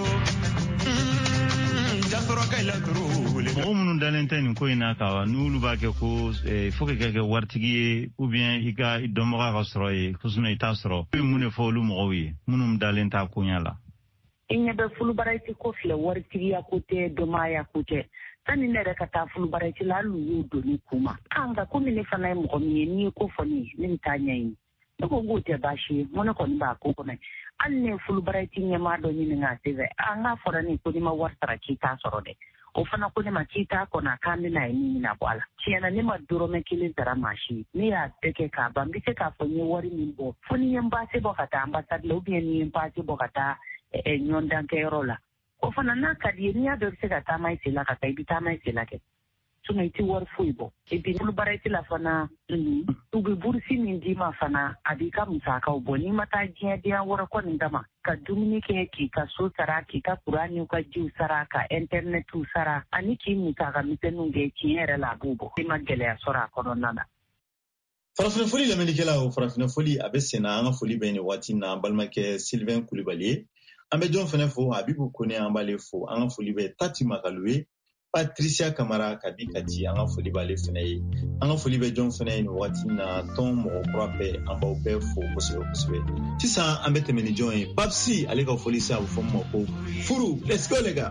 L: jasoro kay la turu
B: mɔgɔ minnu dalen tɛ nin ko in na ka n'olu b'a kɛ ko fo ka kɛ waritigi ye ou bien i ka dɔnbaga ka sɔrɔ ye ko sinon i t'a sɔrɔ i mun de fɔ olu mɔgɔw ye minnu dalen t'a koɲa la
K: i ɲɛ bɛ fulubaraiti ko filɛ waritigiya ko tɛ dɔnbagaya ko tɛ sani ne yɛrɛ ka taa fulubaraiti la hali y'o doni kuma a nka komi ne fana ye mɔgɔ min ye n'i ye ko fɔ ne ye ne bɛ taa ɲɛɲini ne ko k'o tɛ baasi ye ko ne kɔni b'a ko kɔnɔ hali ne ye fulubaraiti ɲɛmaa dɔ ɲini k'a se fɛ a n k'a fɔra ne ko n'i ma wari sara k'i t'a sɔrɔ dɛ o fana ko ne ma k'i t'a kɔnɔ k'an bɛna ye min na bɔ a la tiɲɛna ne ma dɔrɔmɛ kelen sara maa si ne y'a bɛɛ kɛ k'a ban n bɛ se k'a fɔ n ye wari min bɔ fo ni n ye n paase bɔ ka taa ambasade la ou bien ni n ye n paase bɔ ka taa ɲɔndankɛyɔrɔ la o fana n'a ka di ye n'i y'a dɔn i bɛ se ka taama i sen la ka taa i bɛ taama i sen la kɛ sinon i tɛ wari foyi bɔ et puis fulubaraiti la fana u bɛ burusi min d'i ma fana a b'i ka musakaw bɔ n'i ma taa diɲɛdenya wɛrɛ kɔ nin kama ka dumuni kɛ k'i ka so sara k'i ka kuran n'i ka jiw sara ka internetiw sara ani k'i musaka misɛnninw kɛ tiɲɛ yɛrɛ la a b'o bɔ i ma gɛlɛya sɔrɔ a kɔnɔna na.
C: Farafina foli lamɛnnikɛlaw farafina foli a bɛ senna an ka foli bɛ nin waati na an balimakɛ Sylvain Kulibali ye an bɛ jɔn fana fo Habibu Kone an b'ale fo an ka foli bɛ Tati Makalu ye Patricia Kamara Kabi Kati an ka foli b'ale fana ye an ka foli bɛ jɔn fana ye nin waati na tɔn mɔgɔ kura bɛɛ an b'aw bɛɛ fo kosɛbɛ kosɛbɛ sisan an bɛ tɛmɛ ni jɔn ye Babsi ale ka foli se a bɛ fɔ min ma ko furu let's go les gars.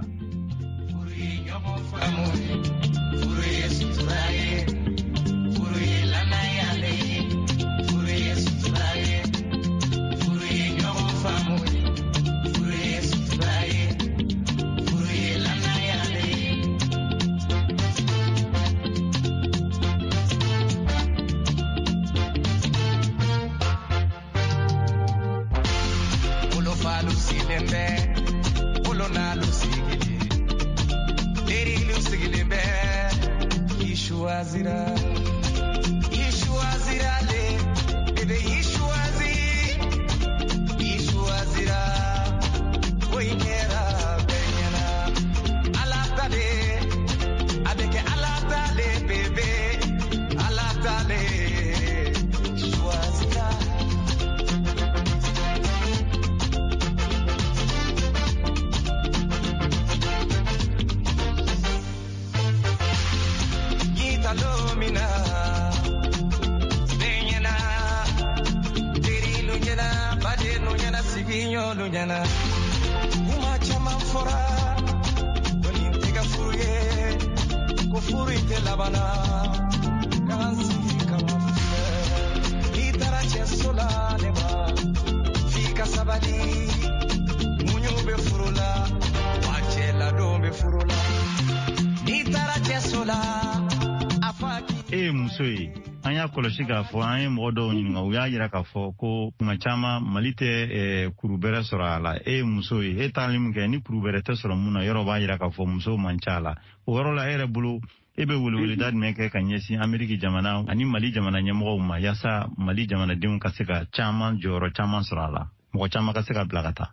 C: kɔlɔsi k'a fɔ an ye mɔgɔ dɔw ɲininka u y'a jira k'a fɔ ko tuma caman Mali tɛ kuru bɛrɛ sɔrɔ a la e ye muso ye e taali min kɛ ni kuru bɛrɛ tɛ sɔrɔ mun na yɔrɔ b'a jira k'a fɔ musow man ca a la o yɔrɔ la e yɛrɛ bolo e bɛ weleweleda jumɛn kɛ ka ɲɛsin Ameriki jamana ani Mali jamana ɲɛmɔgɔw ma yaasa Mali jamanadenw ka se ka caman jɔyɔrɔ caman sɔrɔ a la mɔgɔ caman ka se ka bila ka taa.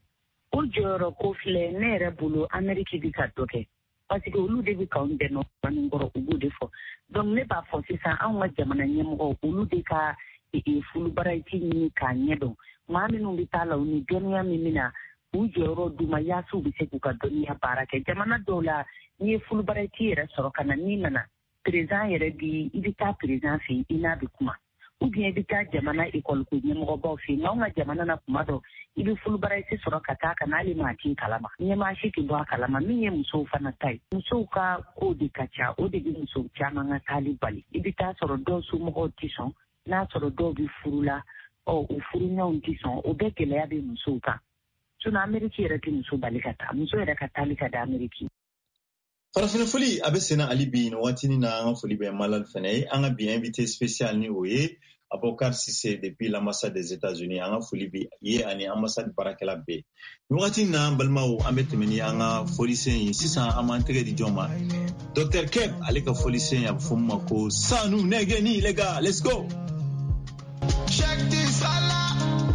K: O jɔyɔrɔ ko filɛ ne yɛrɛ bolo Ameriki bɛ ka dɔ kɛ parce que olu de bɛ k'anw dɛmɛ bani kɔrɔ u b'o de fɔ donc ne b'a fɔ sisan anw ka jamana ɲɛmɔgɔw olu de ka fulubaraiti ɲini k'a ɲɛdɔn maa minnu bɛ taa la u ni dɔnniya min bɛ na u jɔyɔrɔ d'u ma yaasa u bɛ se k'u ka dɔnniya baara kɛ jamana dɔw la n'i ye fulubaraiti yɛrɛ sɔrɔ ka na n'i nana président yɛrɛ bi i bɛ taa président fɛ yen i n'a bɛ kuma ou bien i bɛ taa jamana école ko ɲɛmɔgɔbaw fɛ yen nka anw ka jamana na kuma dɔ i bɛ fulubaraiti sɔrɔ ka taa ka n'ale maa ti kalama ɲɛmaa si tɛ bɔ a kalama min ye musow fana ta ye musow ka ko de ka ca o de bɛ musow caman ka taali bali i bɛ taa sɔrɔ dɔw somɔgɔw tɛ sɔn n'a sɔrɔ dɔw bɛ furu la ɔ o furuɲɔgɔnw tɛ sɔn o bɛɛ gɛlɛya bɛ musow kan sinon Ameriki yɛrɛ tɛ muso bali ka taa muso yɛrɛ ka taali ka da Ameriki.
C: Farafina foli a bɛ senna ali bi nin waatini na an ka foli bɛ Malal fana ye an ka bi invité spécial ni o ye Aboubacar Cissé depuis l'ambassade des États-Unis an ka foli bi ye ani ambassade baarakɛla bɛɛ nin waati na an balimaw an bɛ tɛmɛ ni an ka folisen ye sisan an b'an tɛgɛ di jɔn ma Docteur Keb ale ka folisen a bɛ fɔ min ma ko sanu nɛgɛni les gars let's go.
L: Check this Allah.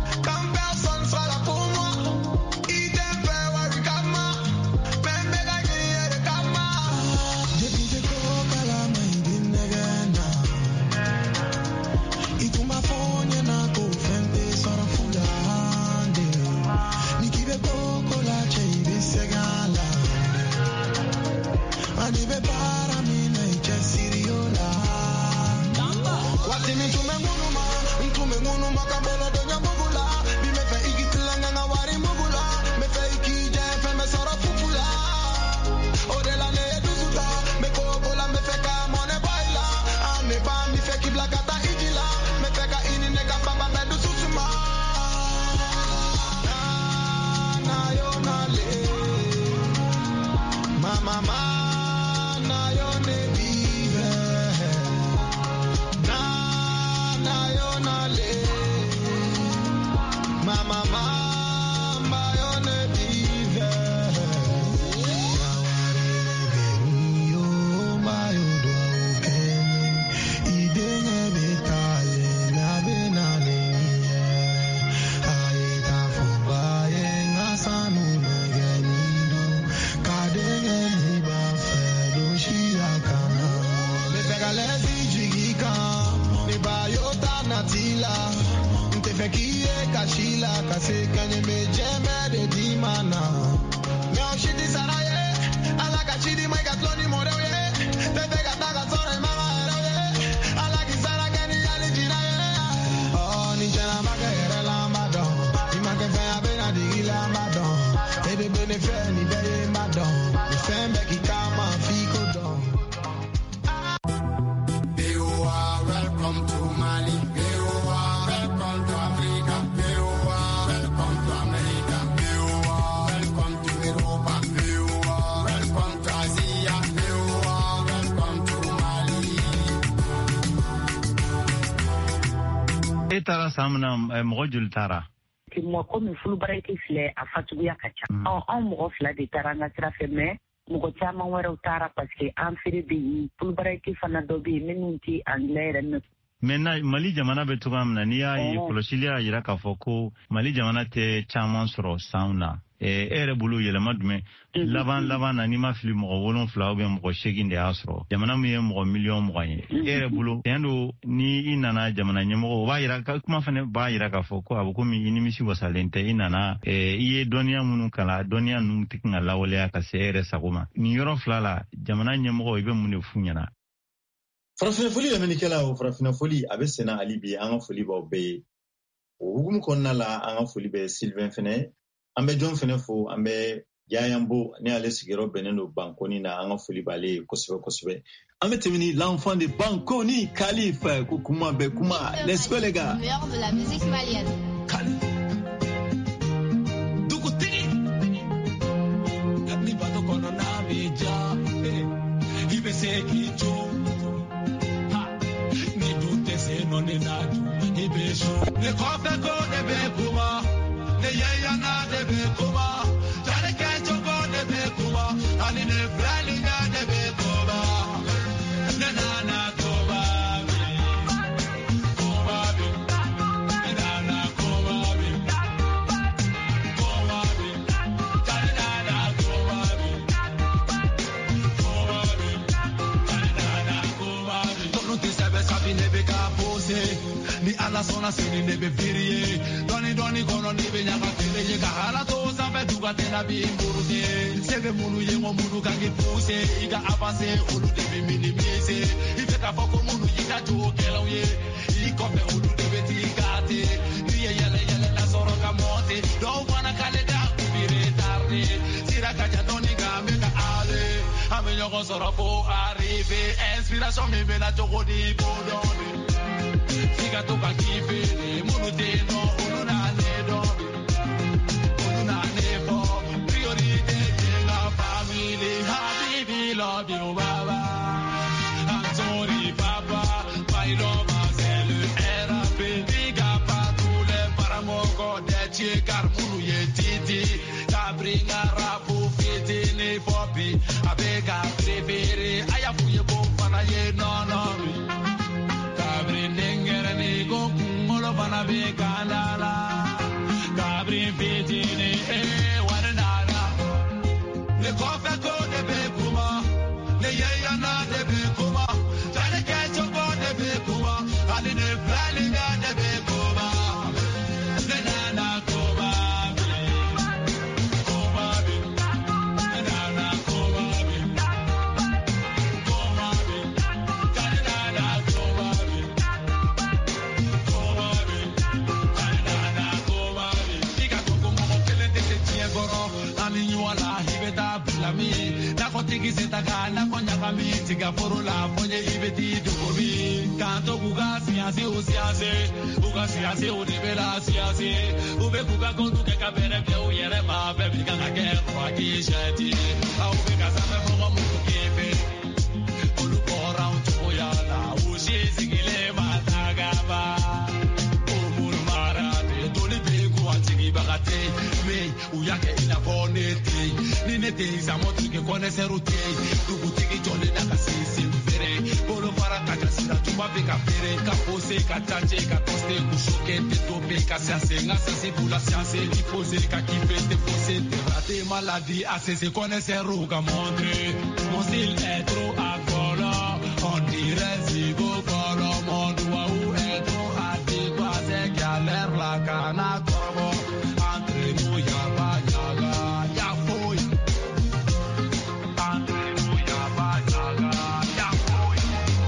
B: Tara samna mɔgɔ joli tara
K: mo ko mi fulu baraki filɛ a fatuguya ka ca ɔ an mɔgɔ fila de taara an ka sira fɛ mɛ mɔgɔ caman wɛrɛw taara parce que an feere bɛ yen fulu baraki fana dɔ bɛ yen minnu tɛ anglais yɛrɛ mɛn.
B: Mɛ Mali jamana bɛ cogoya min na n'i y'a ye kɔlɔsili y'a jira k'a fɔ ko Mali jamana tɛ caman sɔrɔ sanw na e yɛrɛ bolo yɛlɛma jumɛn laban laban na n'i ma fili mɔgɔ wolonfila ou bien mɔgɔ seegin de y'a sɔrɔ jamana min ye mɔgɔ miliyɔn mugan ye e yɛrɛ bolo tiɲɛ don ni i nana jamana ɲɛmɔgɔ o b'a jira kuma fana b'a jira k'a fɔ ko a bɛ komi i nimisi wasalen tɛ i nana i ye dɔnniya minnu kalan dɔnniya ninnu tɛ kan ka lawaleya ka se e yɛrɛ sago ma nin yɔrɔ fila la jamana ɲɛmɔgɔ i bɛ mun de f'u ɲɛna.
C: Farafina foli lamɛnnikɛla o farafina foli a bɛ senna hali bi an ka foli b'aw bɛɛ ye o hukumu kɔnɔna la an ka foli bɛ Sylvain fɛnɛ an bɛ jɔn fɛnɛ fo an bɛ Yayanbo ne ale sigiyɔrɔ bɛnnen don Bankoni na an ka foli b'ale ye kosɛbɛ kosɛbɛ an bɛ tɛmɛ ni l'enfant de Bankoni Kalif ko kuma bɛ kuma n'est-ce pas les gars
M: meilleur de la musique malienne
E: dugutigi ni bato kono na bija i bɛ se k'i jɔ no ne nadu ne beso ne kofe ko ne be kuma ne yaya na ne be kuma tare ke choko ne be kuma ani ne frali na ne be kuma ne na na kuma kuma bi ne na na kuma bi kuma bi tare na na kuma bi kuma bi tare na na kuma bi to no te sabe sabi ne be ka ni ala sona sini ne be firie doni doni kono ni be nyaka tele ye ka hala to sabe duga tena bi mburute sebe munu ye mo munu kangi puse iga avance ulu de be minimize ife ka foko munu yika to kelo ye iko be ulu de be tigate ni ye yele yele la soro ka monte do wana kale da kubire tarde sira ka ja doni ga me ka ale amenyo ko soro po arrive inspiration me be na to di bodoni Siga toka kifini, munu teno, unu na nedo Unu na nebo, priorite jenga family Habibi love you baba I'm sorry papa, my love c'est le R A P Diga pa tous les paramoko de chikar munu ye titi Kabringa rapu fitini fopi Abega prefere, ayafuye bofana ye no no be kanala kabri fitini eh wanana le kofa ko de be kuma le yaya na de be kuma tane ke choko de be kuma ali ne frali na de be kuma le nana kuma kuma bi nana kuma bi kuma bi tane nana kuma bi mi na ko tigi setaga na ko nyaka mi tiga poro la ponye ibeti dubi tanto buga siase o siase buga siase o libera siase ube buga ko tu ke kabere ke o yere ma be bi ga ke ko ki shati au be ga sa me mo mo ke be olu ko round to ya la o shi sigile ma taga ba o mul mara de dole be ko atigi bagate me u ya ke ina bonete ni ne te samo tu ke connaître route tu butiki jole na ka sisi fere bolo para ka kasira tu ba be ka fere ka pose ka tache ka toste ku shoke te tope ka sase nga sase pour la science il pose ka ki te pose te rater maladie assez se connaître roga montre mon style est trop agolo on dirait zigo kolo monde wa ou est trop adigua c'est que a l'air la cana corbo entre nous ya ba ya ya foi entre nous ya ba ya ya foi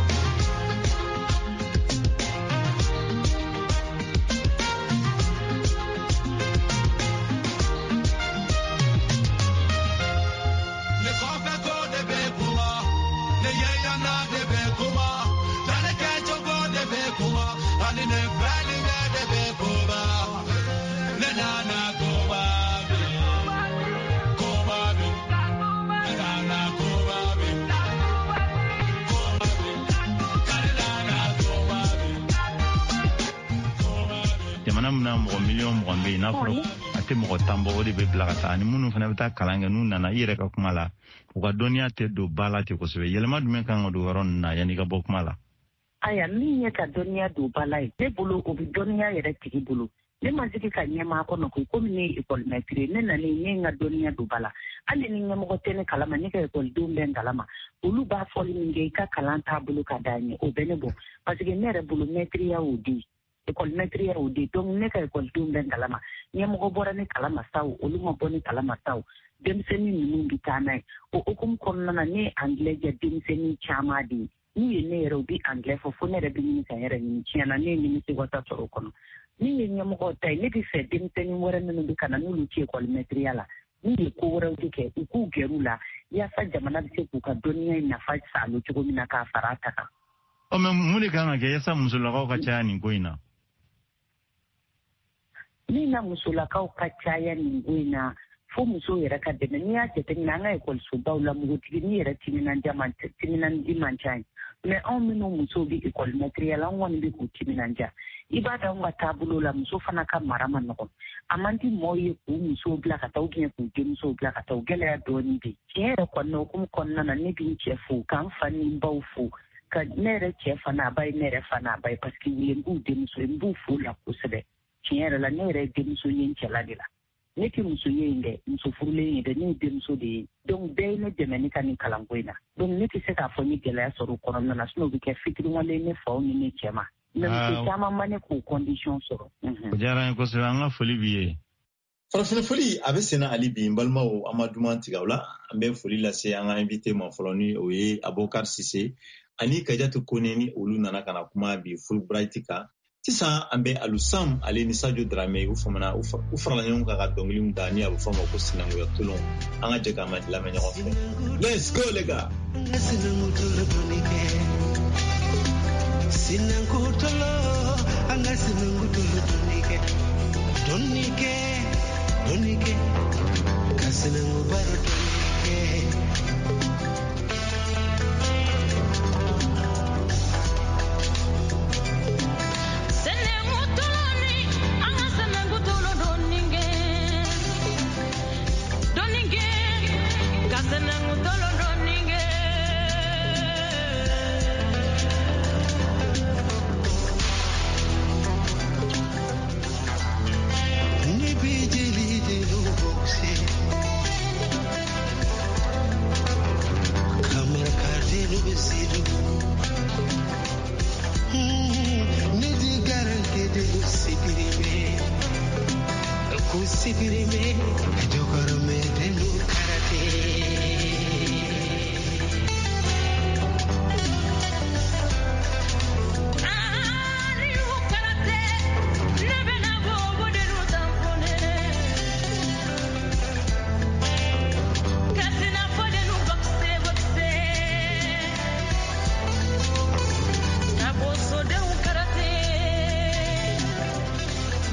E: le cofaco de bekuma le yeyana de bekuma tane ke chogo de bekuma ani ne vali de bekuma le nana kuma be kuma be le nana kuma be kuma be kare nana kuma be
B: jamana mun na mɔgɔ miliyɔn mugan bɛ yen n'a fɔra a tɛ mɔgɔ tan bɔ o de bɛ bila ka taa ani minnu fana bɛ taa kalan kɛ n'u nana i yɛrɛ ka kuma la u ka dɔnniya tɛ don ba la ten kosɛbɛ yɛlɛma jumɛn kan ka don yɔrɔ ninnu na yanni i ka bɔ kuma la.
K: Aya min ye ka dɔnniya don ba la ye ne bolo o bɛ dɔnniya yɛrɛ tigi bolo ne ma sigi ka ɲɛmaa kɔnɔ koyi komi ne ye ekɔlimɛtiri ne nana ne ye n ka dɔnniya don ba la hali ni ɲɛmɔgɔ tɛ ne kalama ne ka ekɔlidenw bɛ n kalama olu b'a fɔli min kɛ i ka kalan taabolo ka d'a ɲɛ o bɛ ne bɔ parce que ne yɛrɛ bolo mɛtiriya y'o di ekɔlimɛtiriya y'o di donc ne ka ekɔlidenw bɛ n kalama ɲɛmɔgɔ bɔra ne kalama saw olu ma bɔ ne kalama saw denmisɛnnin ninnu bɛ taa n'a ye o hukumu kɔnɔna na ne ye angilɛ jɛ denmisɛnnin caman de ye n'u ye ne yɛrɛ u bɛ angilɛ fɔ fo ne yɛrɛ bɛ ɲini ka n yɛrɛ ɲini tiɲɛna ne ye nimisi wasa sɔrɔ o kɔnɔ min ye ɲɛmɔgɔ ta ye ne bɛ fɛ denmisɛnnin wɛrɛ minnu bɛ ka na n'olu tɛ ekɔlimɛtiriya la n'u ye ko wɛrɛw de kɛ u k'u gɛr'u la yaasa jamana bɛ se k'u ka dɔnniya nafa salo cogo min na k'a fara a ta kan.
B: ɔ mɛ mun de kan ka kɛ yaasa musolakaw ka caya nin ko in na.
K: min na musolakaw ka caya nin ko in na fo muso yɛrɛ ka dɛmɛ n'i y'a jateminɛ an ka ekɔlisobaw la npogotigini yɛrɛ timinanja man timinandi man ca ye mɛ anw minnu musow bɛ ekɔlimɛtiriya la an kɔni bɛ k'u timinanja i b'a dɔn anw ka taabolo la muso fana ka mara ma nɔgɔn a man di mɔɔw ye k'u musow bila ka taa ou bien k'u denmusow bila ka taa o gɛlɛya dɔɔnin bɛ yen tiɲɛ yɛrɛ kɔni na okumu kɔnɔna na ne bɛ n cɛ fo k'an fa ni n baw fo ka ne yɛrɛ cɛ fa n'a ba ye ne yɛrɛ fa n'a ba ye parce que n b'u denmuso ye n b'u fo la kosɛbɛ tiɲɛ yɛrɛ la ne yɛrɛ ye denmuso ye n cɛla de la ne tɛ muso ye yen dɛ muso furulen ye dɛ ne ye denmuso de ye donc bɛɛ ye ne dɛmɛ ne ka nin kalanko in na donc ne tɛ se k'a fɔ n ye gɛlɛya sɔrɔ o kɔnɔna na sinon o bɛ kɛ fitiriwale ne faw ni ne cɛ ma mɛ muso caman ma ne k'o condition sɔrɔ.
B: o diyara n ye kosɛbɛ an ka foli b'i ye.
C: farafin foli a bɛ senna hali bi n balimaw an ma duman tigɛ o la an bɛ foli lase an ka invité ma fɔlɔ ni o ye Abubakar Sise ani Kajatu Kone ni olu nana ka na kuma bi Fulbright kan. Sisan an bɛ Alusam ale ni Sadio Dramé u famana u farala ɲɔgɔn kan ka dɔnkiliw da ni a bɛ fɔ ma ko sinankunya tolon an ka jɛ k'an lamɛn ɲɔgɔn fɛ. Let's go les gars.
M: Sinankutolo anga sinankutolo donike donike donike kasinangubaro donike.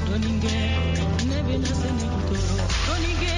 E: Doninge, nebe na sene kutoro. Doninge.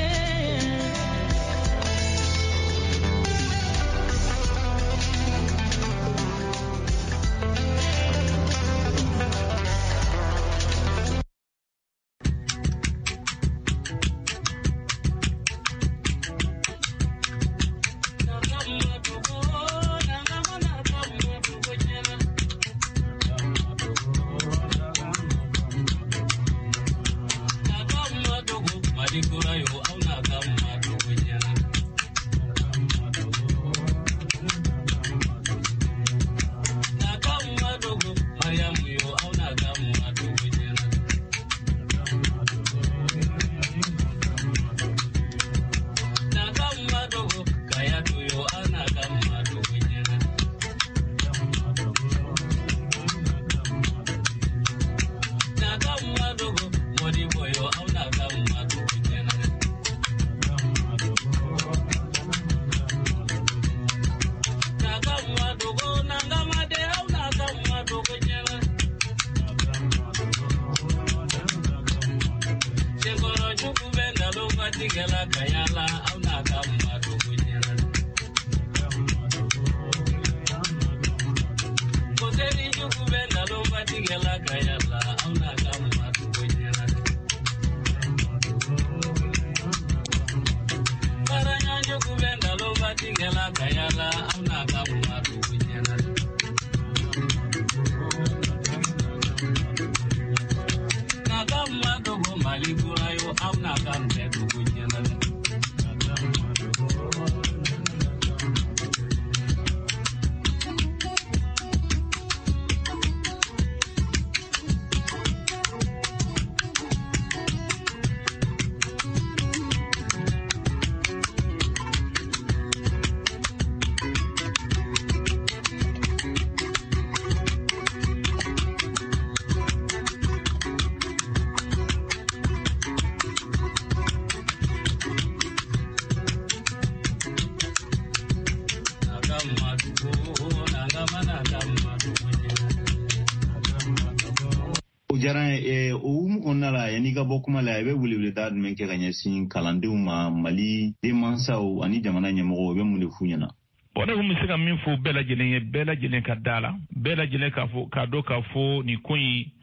C: Jaran e o onala yani ga bokuma la be wuli wuli dad men ke ganya sin kalandu ma Mali de mansaw ani jamana nyamo be mun funyana
D: bona ko misika min fo bela jelen bela jelen ka dala bela jelen ka fo ka do ka fo ni koyi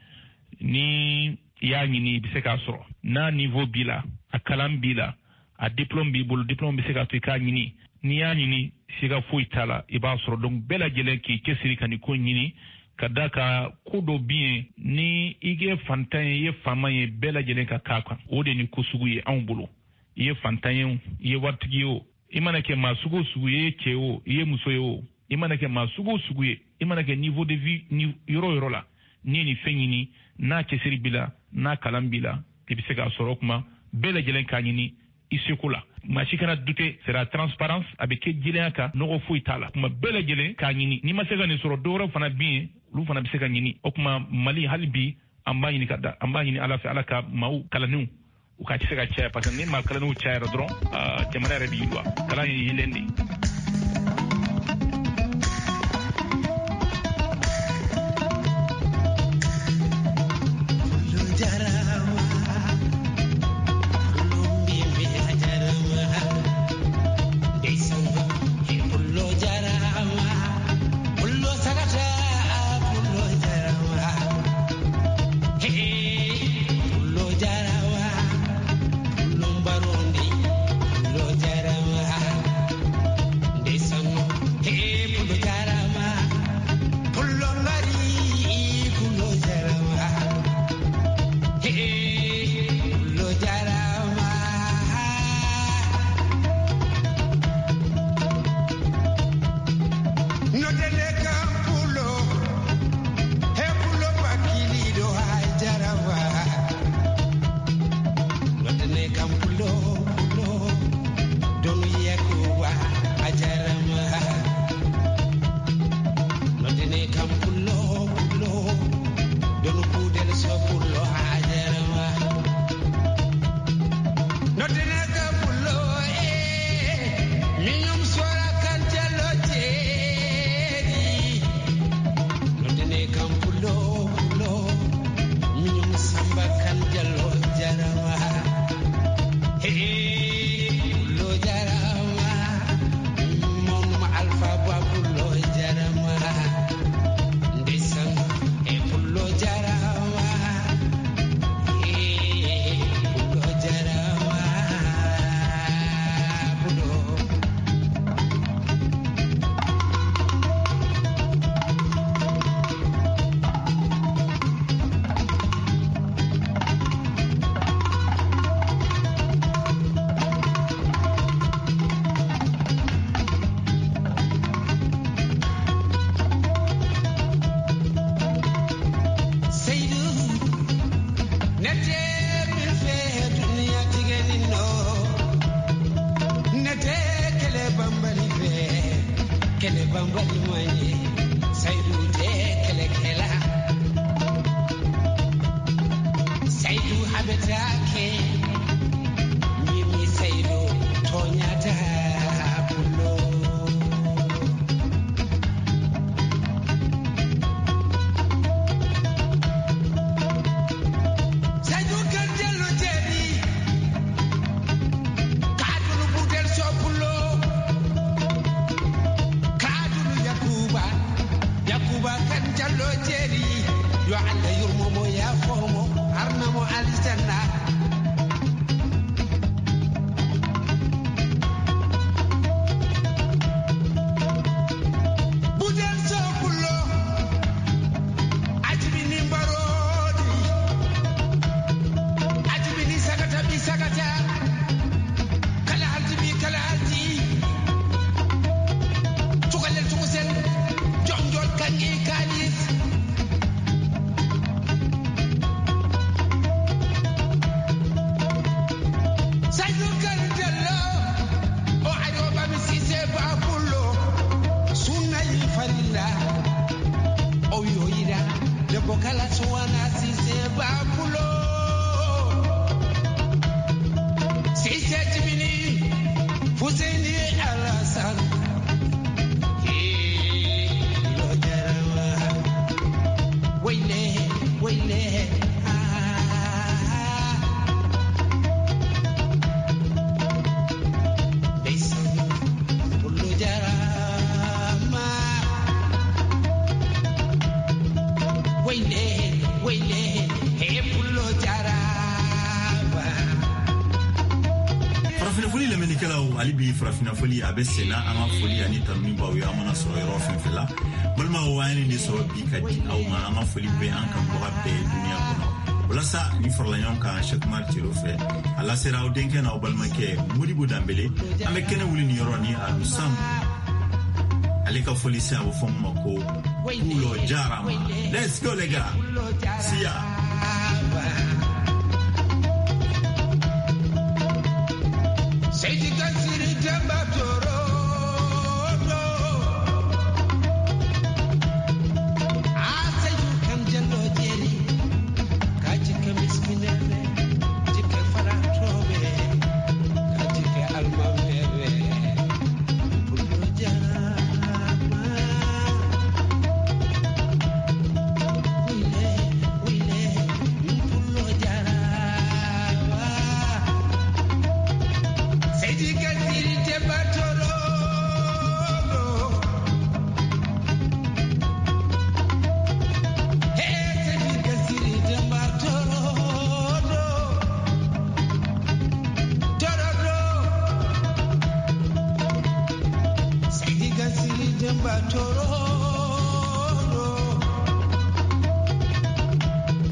D: ni ya ni bi se ka soro na niveau bila a kalam bila a diplôme bi bol diplôme bi se ka to ka ni ni ya ni siga fo itala e ba soro donc bela jelen ki kesiri kan ko ni kadaka kudo bien ni ige fantan ye fama ye bela jelen ka kaka o de ni kusugu ye an bolo ye fantan ye wartigi o imana ke masugo sugu ye cheo ye muso yo imana ke masugo sugu ye imana ke niveau de vie ni yoro yoro la ni ni fenyini na kesiri bila na kalambila e bi se ka soro kuma bela jelen ka nyini isekula mashikana dute sera transparence avec jelen ka no fo itala kuma bela jelen ka nyini ni masega ni soro doro fana bien lu fana bi se ka nyini o kuma Mali halbi amba nyini kada amba nyini ala fa ala ka mau kalanu u ka se ka cha parce que ni ma kalanu cha dron jamana rabi lwa kala yi lendi
M: abetake mimi saido tonyata pulo saido kandelo jeri kadulu budel sopulo kadulu yakuba yakuba kandelo jeri yo anda yurmomo ya fomo arnamo alisanna budel sopulo ajibini barodi ajibini sagata bi sagata kala halti kala halti tukale tukusen jonjol kangi kalis Bokala suwana sise babulo sise tibini Husseini Alasan lo jarawa wele wele
B: ali bi frafina foli abesena ama foli ani tammi bawo ya mana so yoro fenfela balma wani ni so bi kadi aw ma ama foli be an kan bo abbe dunia kono wala sa ni forla nyon ka Cheikh Marti rofe ala sera o denke na balma ke mudi bu dambele ame kene wuli ni yoro ni alu sam ali ka foli sa bo fom mako ulo jarama let's go les gars see ya